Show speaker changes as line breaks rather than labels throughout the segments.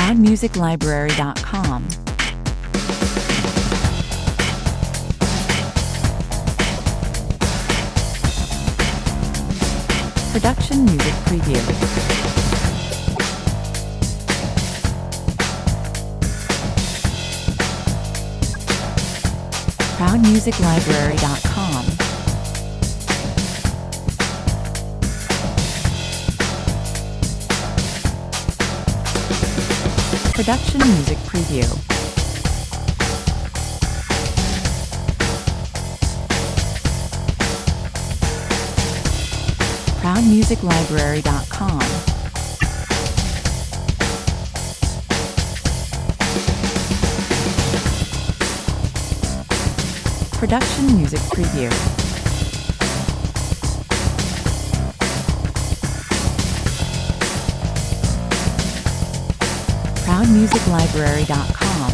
ProudMusicLibrary.com. Production Music Preview. ProudMusicLibrary.com. Production Music Preview. ProudMusicLibrary.com. Production Music Preview. ProudMusicLibrary.com.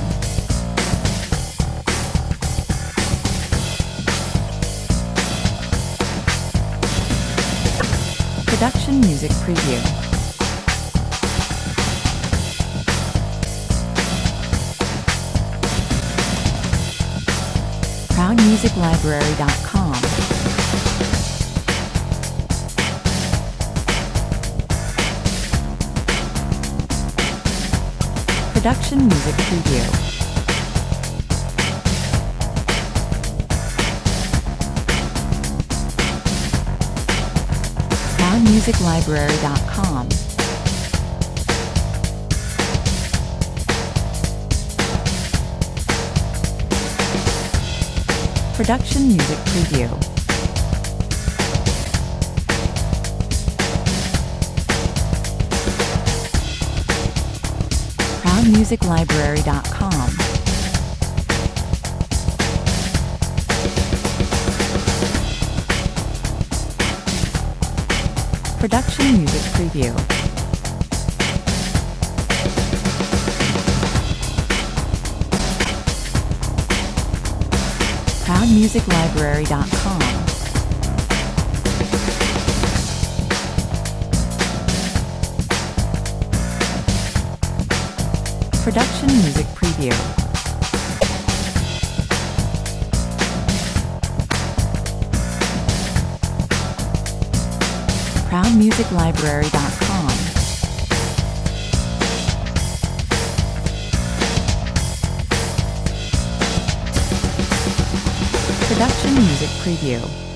Production Music Preview. ProudMusicLibrary.com. Production Music Preview. ProudMusicLibrary.com. Production Music Preview. ProudMusicLibrary.com. Production Music Preview. ProudMusicLibrary.com. Production Music Preview. ProudMusicLibrary.com. Production Music Preview.